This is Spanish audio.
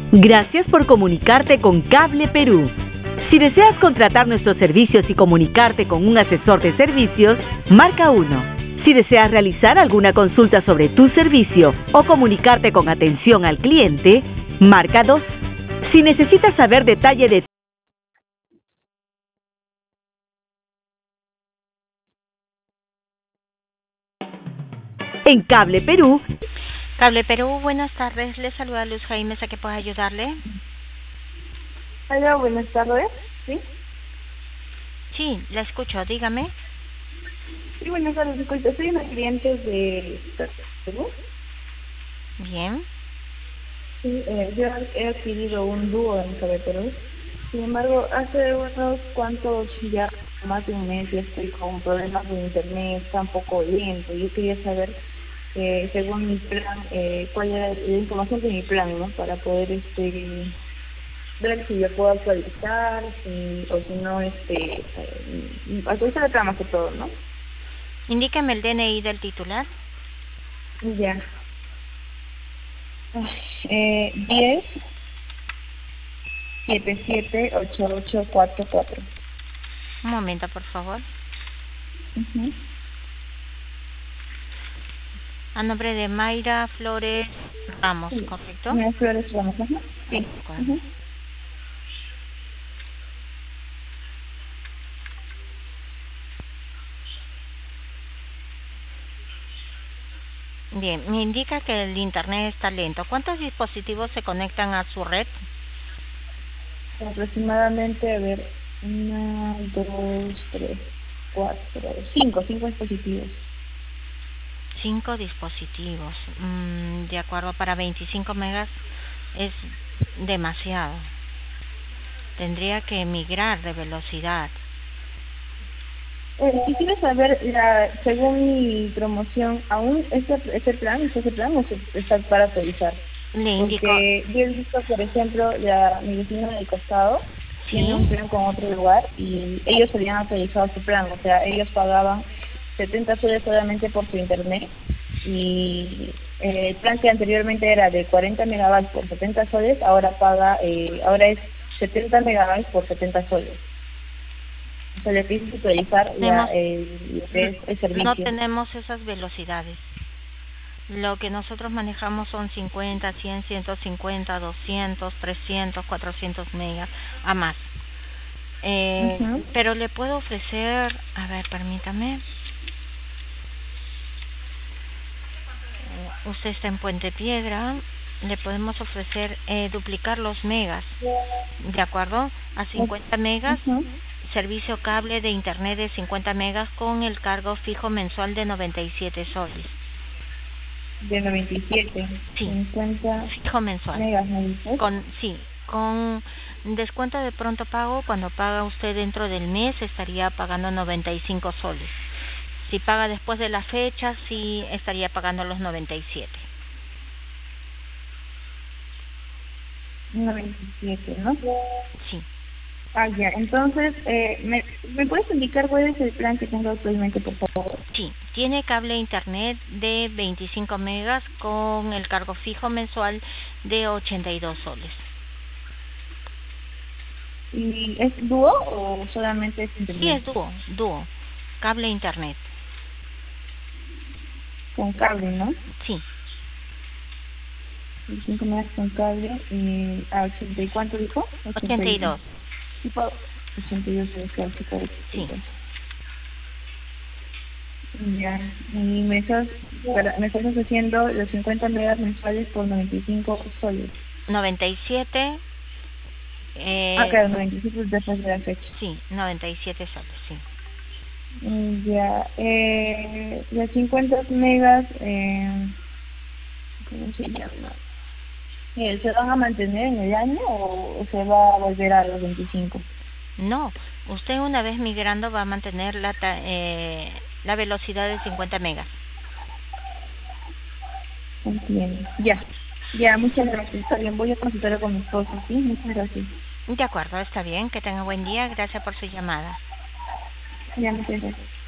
Gracias por comunicarte con Cable Perú. Si deseas contratar nuestros servicios y comunicarte con un asesor de servicios, marca 1. Si deseas realizar alguna consulta sobre tu servicio o comunicarte con atención al cliente, marca 2. Si necesitas saber detalle de en Cable Perú. Cable Perú, buenas tardes. Le saluda Luz Jaimes, ¿a qué puedo ayudarle? Hola, buenas tardes. ¿Sí? Sí, la escucho, dígame. Sí, buenas tardes. Disculpe, soy una cliente de Perú. Bien. Sí, yo he adquirido un dúo en Cable Perú. Sin embargo, hace unos cuantos, ya más de un mes, ya estoy con problemas de internet, está un poco lento. Yo quería saber, según mi plan, cuál era la información de mi plan, ¿no? Para poder ver si yo puedo actualizar, o si no, actualizar la trama que todo, ¿no? Indíqueme el DNI del titular. Ya. 10 77 8844. Un momento, por favor. A nombre de Mayra Flores Ramos, Sí. ¿correcto? Mayra Flores Ramos, ajá. Sí. Bien, me indica que el internet está lento. ¿Cuántos dispositivos se conectan a su red? Aproximadamente, a ver, 1, 2, 3, 4, 5 dispositivos. 5 dispositivos. De acuerdo, para 25 megas es demasiado. Tendría que migrar de velocidad. Quisiera saber, según mi promoción, ¿aún ese plan o está para actualizar? Le indico. Porque yo he visto, por ejemplo, mi vecino del costado tiene un ¿Sí? plan con otro lugar y ellos habían actualizado su plan, o sea, ellos pagaban 70 soles solamente por su internet y el plan que anteriormente era de 40 megabytes por 70 soles, ahora es 70 megabytes por 70 soles. O sea, le tienes que actualizar el servicio. No tenemos esas velocidades. Lo que nosotros manejamos son 50, 100, 150, 200, 300, 400 megas a más. Pero le puedo ofrecer, a ver, permítame. Usted está en Puente Piedra. Le podemos ofrecer duplicar los megas, ¿de acuerdo? A 50 megas. Servicio cable de internet de 50 megas con el cargo fijo mensual de 97 soles. De 97. Sí. 50 fijo mensual. Megas, ¿me dices? Con descuento de pronto pago, cuando paga usted dentro del mes estaría pagando 95 soles. Si paga después de la fecha, sí estaría pagando los 97. 97, ¿no? Sí. Ya. Entonces, ¿me puedes indicar cuál es el plan que tengo actualmente, por favor? Sí, tiene cable internet de 25 megas con el cargo fijo mensual de 82 soles. ¿Y es dúo o solamente es internet? Sí, es dúo, cable internet. Con cable, ¿no? Sí. 25 megas con cable, ¿a 80 y cuánto dijo? 82. Tipo 82 es casi. Sí. Ya, y me estás ofreciendo los 50 megas mensuales por 95 soles. 97. Claro, 97 después de la fecha. Sí, 97 soles, sí. Ya, los 50 megas, ¿cómo se llama? ¿Se van a mantener en el año o se va a volver a los 25? No, usted una vez migrando va a mantener la velocidad de 50 megas. Entiendo. Ya, muchas gracias. Está bien, voy a consultarlo con mi esposo, ¿sí? Muchas gracias. De acuerdo, está bien. Que tenga buen día. Gracias por su llamada. Ya, muchas gracias.